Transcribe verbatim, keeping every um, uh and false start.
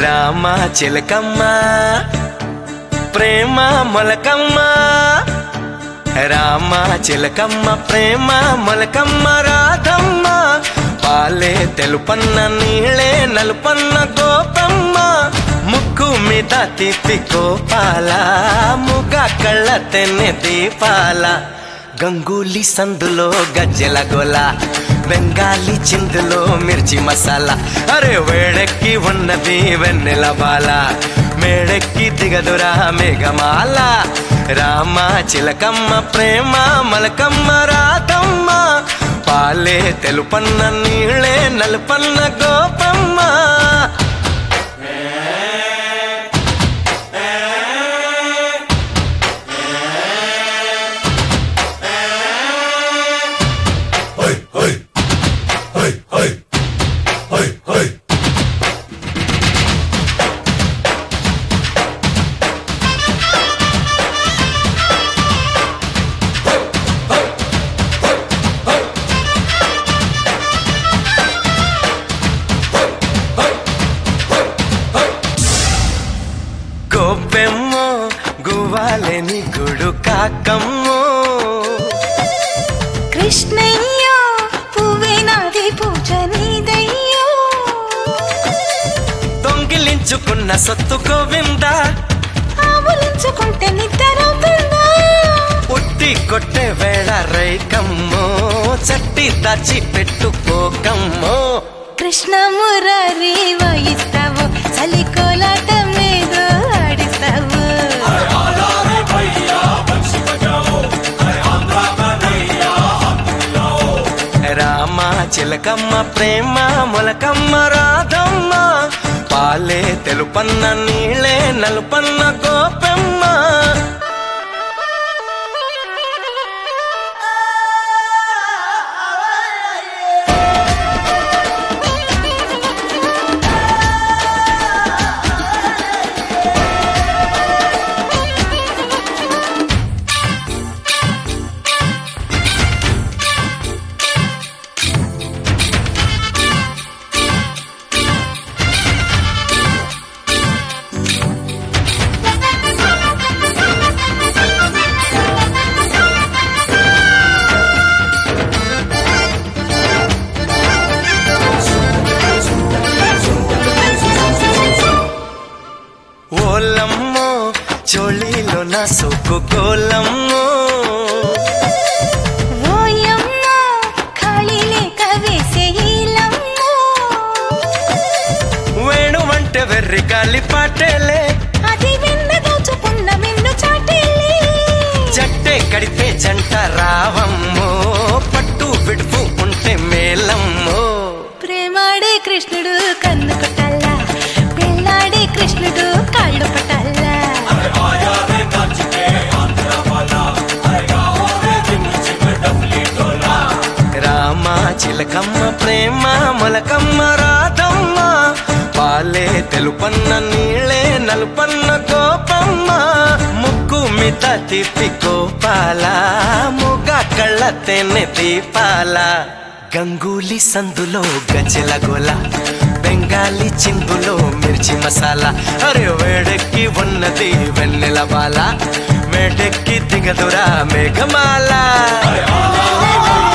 రామ చిలకమ్మ ప్రేమ మొలకమ్మ, రామ చిలకమ్మ ప్రేమ మొలకమ్మ రాధమ్మ, పాలే తెలుపన్న నీళ్ళే నలుపన్న గోపమ్మ, ముక్కు మీద తిప్పి గోపాల, ముగ కళ్ళ తెన్నె దీపాల, గంగూలీ సందులో గజ్జెల గోల, బెంగాలీ చిందులో మిర్చి మసాలా, అరే వేడెక్కి ఉన్నది వెన్నెల బాల, మేడెక్కి దిగదురా మేఘమాల, రామ చిలకమ్మ ప్రేమ మొలకమ్మ రాధమ్మ, పాలే తెలుపన్న నీళ్ళే నలుపన్న గోపమ్మ. గోపెమ్మో గువ్వాలేని గుడు కాకమ్మో, కృష్ణయ్యో పువ్వే నాది పూజ నీదయ్యో, దొంగిలించుకున్న సొత్తు గోవిందా, ఆవులించుకుంటే నిద్రవుతుందా, ఉట్టి కొట్టే వేళ రైకమ్మో, చట్టి దాచి పెట్టుకోకమ్మో, కృష్ణ మురారి వాయిస్తావు, చలి కోలాటం ఏదో ఆడిస్తావు, రామ చిలకమ్మ ప్రేమ మొలకమ్మ రాధమ్మ, పాలే తెలుపన్న నీళ్ళే నలుపన్న గోపెమ్మ. ఓలమ్మో చోళీలో నా సోకు గోలమ్మో, ఓయమ్మో ఖాళీ లేక వేసే ఈలమ్మో, వేణు వంటే వెర్రి గాలి పాటేలే, అది వెన్న దోచుకున్న వెన్ను చాటేలే, జట్టే కడితే జంట రావమ్మో, పట్టు విడుపు ఉంటే మేలమ్మో, ప్రేమాడే కృష్ణుడు కన్ను కొట్టాలా, పెళ్ళాడే కృష్ణుడు కాళ్ళు పట్టాలా, రామ చిలకమ్మ ప్రేమ మొలకమ్మ రాధమ్మ, పాలే తెలుపన్న నీళ్ళే నలుపన్న గోపమ్మ, ముక్కు మీద తిప్పి గోపాల, ముగ కళ్ళ తెన్నె దీపాల, గంగూలీ సందులో గజ్జెల గోల, బెంగాలీ చిందులో మిర్చి మసాలా, అరే వేడెక్కి ఉన్నది వెన్నెల బాల, మేడెక్కి దిగదురా మేఘమాల.